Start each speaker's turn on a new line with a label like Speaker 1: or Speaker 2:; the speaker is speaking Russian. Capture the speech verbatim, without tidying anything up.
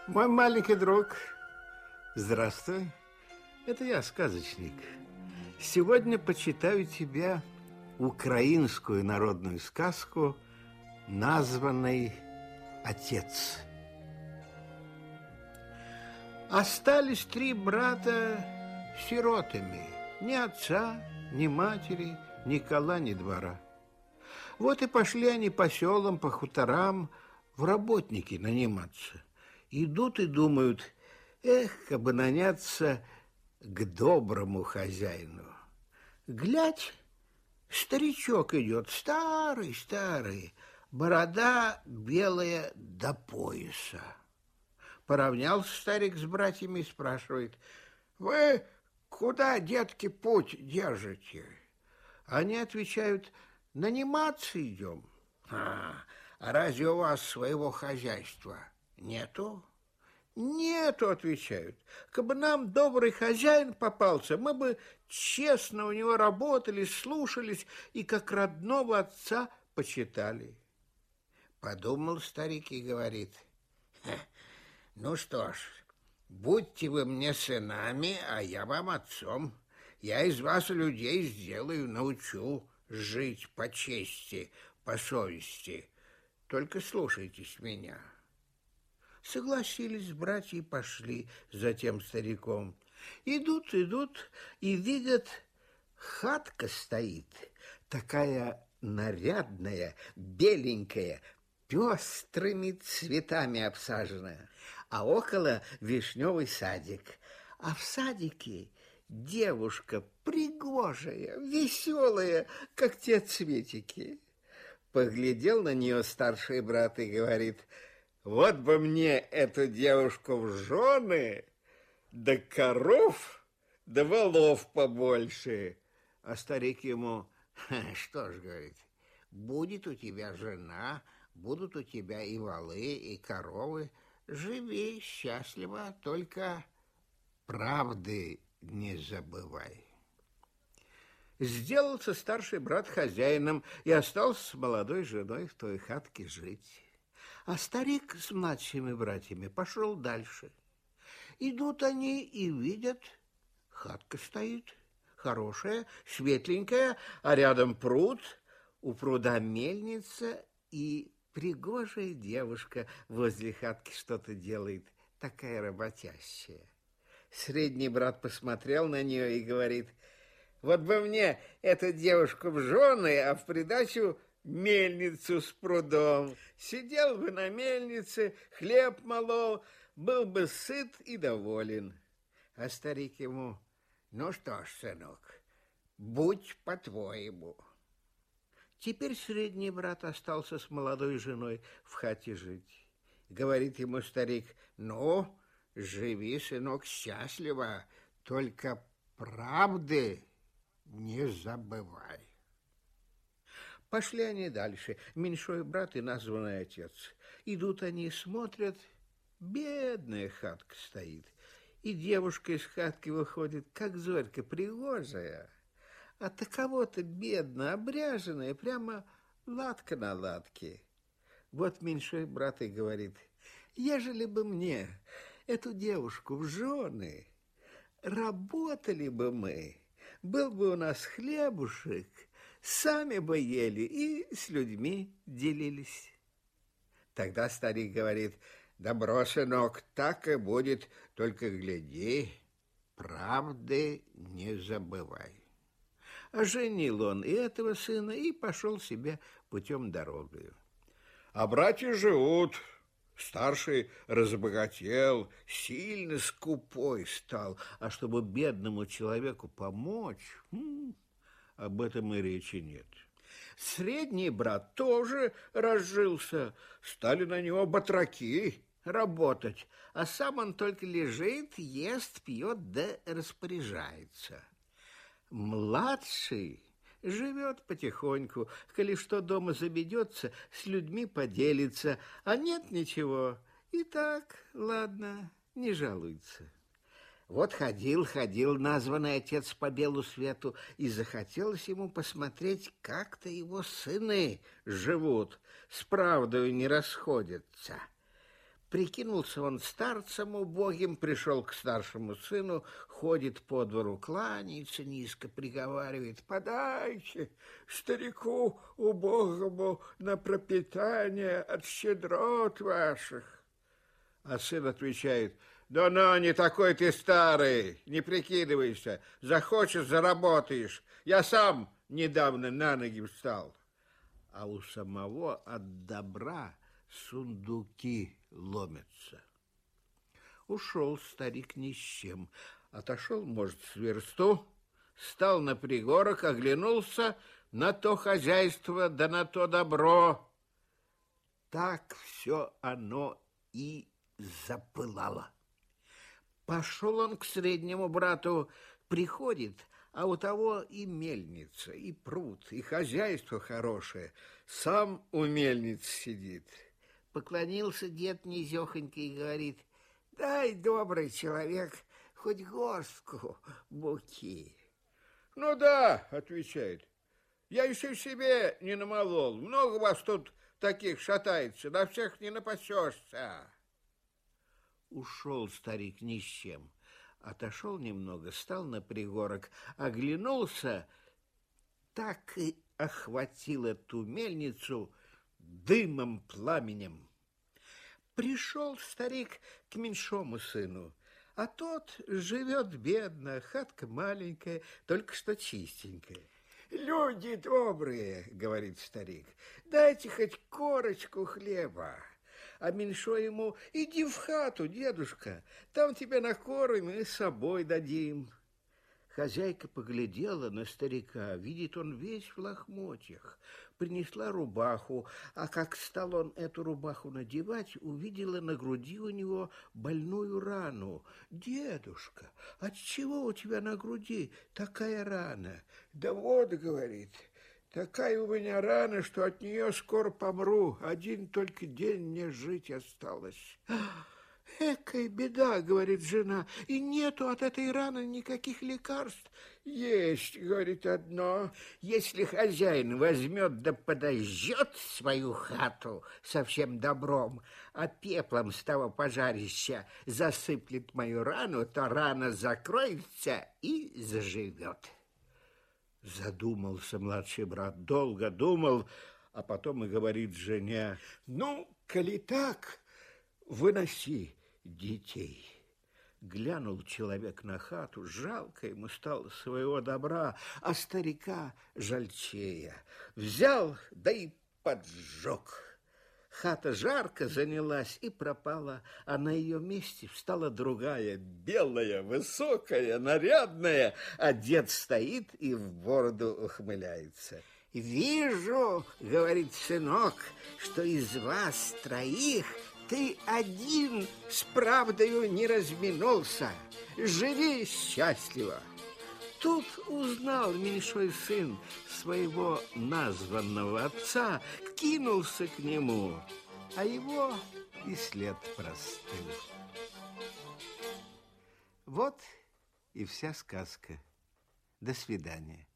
Speaker 1: Мой маленький друг, здравствуй. Это я, сказочник. Сегодня почитаю тебе украинскую народную сказку, названной «Отец». Остались три брата сиротами. Ни отца, ни матери, ни кола, ни двора. Вот и пошли они по селам, по хуторам в работники наниматься. Идут и думают, эх, как бы наняться к доброму хозяину. Глядь, старичок идет, старый-старый, борода белая до пояса. Поравнялся старик с братьями и спрашивает: «Вы куда, детки, путь держите?» Они отвечают: «Наниматься идем». «А, а разве у вас своего хозяйства нету?» «Нету», отвечают. «Кабы нам добрый хозяин попался, мы бы честно у него работали, слушались и как родного отца почитали». Подумал старик и говорит: «Ну что ж, будьте вы мне сынами, а я вам отцом. Я из вас людей сделаю, научу жить по чести, по совести. Только слушайтесь меня». Согласились братья и пошли за тем стариком. Идут, идут и видят, хатка стоит, такая нарядная, беленькая, пестрыми цветами обсаженная, а около вишневый садик, а в садике девушка пригожая, веселая, как те цветики. Поглядел на нее старший брат и говорит: «Вот бы мне эту девушку в жены, да коров, да волов побольше». А старик ему: «Что ж, — говорит, — будет у тебя жена, будут у тебя и волы, и коровы. Живи счастливо, только правды не забывай». Сделался старший брат хозяином и остался с молодой женой в той хатке жить. А старик с младшими братьями пошел дальше. Идут они и видят, хатка стоит, хорошая, светленькая, а рядом пруд, у пруда мельница, и пригожая девушка возле хатки что-то делает, такая работящая. Средний брат посмотрел на нее и говорит: «Вот бы мне эту девушку в жены, а в придачу мельницу с прудом. Сидел бы на мельнице, хлеб молол, был бы сыт и доволен». А старик ему: «Ну что ж, сынок, будь по-твоему». Теперь средний брат остался с молодой женой в хате жить. Говорит ему старик: «Ну, живи, сынок, счастливо, только правды не забывай». Пошли они дальше, меньшой брат и названный отец. Идут они, смотрят, бедная хатка стоит, и девушка из хатки выходит, как зорька, пригожая, а таково-то бедно обряженная, прямо латка на латке. Вот меньшой брат и говорит: «Ежели бы мне эту девушку в жены, работали бы мы, был бы у нас хлебушек, сами бы ели и с людьми делились». Тогда старик говорит: «Добро, сынок, так и будет, только гляди, правды не забывай». Оженил он и этого сына и пошел себе путем дорогою. А братья живут. Старший разбогател, сильно скупой стал, а чтобы бедному человеку помочь, м, об этом и речи нет. Средний брат тоже разжился, стали на него батраки работать, а сам он только лежит, ест, пьет да распоряжается. Младший живет потихоньку, коли что дома забедется, с людьми поделится, а нет ничего, и так, ладно, не жалуется. Вот ходил, ходил названный отец по белу свету, и захотелось ему посмотреть, как-то его сыны живут, с правдой не расходятся. Прикинулся он старцем убогим, пришел к старшему сыну, ходит по двору, кланяется низко, приговаривает: подайте старику убогому на пропитание от щедрот ваших. А сын отвечает: да ну, не такой ты старый, не прикидывайся, захочешь — заработаешь, я сам недавно на ноги встал. А у самого от добра сундуки ломятся. Ушел старик ни с чем, отошел, может, с версту, стал на пригорок, оглянулся на то хозяйство да на то добро. Так все оно и запылало. Пошел он к среднему брату, приходит, а у того и мельница, и пруд, и хозяйство хорошее. Сам у мельницы сидит. Поклонился дед низехонький и говорит: дай, добрый человек, хоть горстку муки. Ну да, отвечает, я еще себе не намолол. Много вас тут таких шатается, на всех не напасешься. Ушел старик ни с чем. Отошел немного, стал на пригорок, оглянулся, так и охватило ту мельницу дымом, пламенем. Пришел старик к меньшому сыну, а тот живет бедно, хатка маленькая, только что чистенькая. Люди добрые, говорит старик, дайте хоть корочку хлеба. А меньшой ему: иди в хату, дедушка, там тебе накормим и с собой дадим. Хозяйка поглядела на старика, видит, он весь в лохмотьях. Принесла рубаху, а как стал он эту рубаху надевать, увидела на груди у него больную рану. Дедушка, отчего у тебя на груди такая рана? Да вот, говорит, такая у меня рана, что от нее скоро помру. Один только день мне жить осталось. Экая беда, говорит жена, и нету от этой раны никаких лекарств. Есть, говорит, одно. Если хозяин возьмет да подожжет свою хату со всем добром, а пеплом с того пожарища засыплет мою рану, то рана закроется и заживет. Задумался младший брат, долго думал, а потом и говорит жене: ну, коли так, выноси детей. Глянул человек на хату, жалко ему стало своего добра, а старика жальчея. Взял, да и поджег. Хата жарко занялась и пропала, а на ее месте встала другая, белая, высокая, нарядная, а дед стоит и в бороду ухмыляется. «Вижу, — говорит сынок, — что из вас троих ты один с правдою не разминулся. Живи счастливо!» Тут узнал меньшой сын своего названного отца, кинулся к нему, а его и след простыл. Вот и вся сказка. До свидания.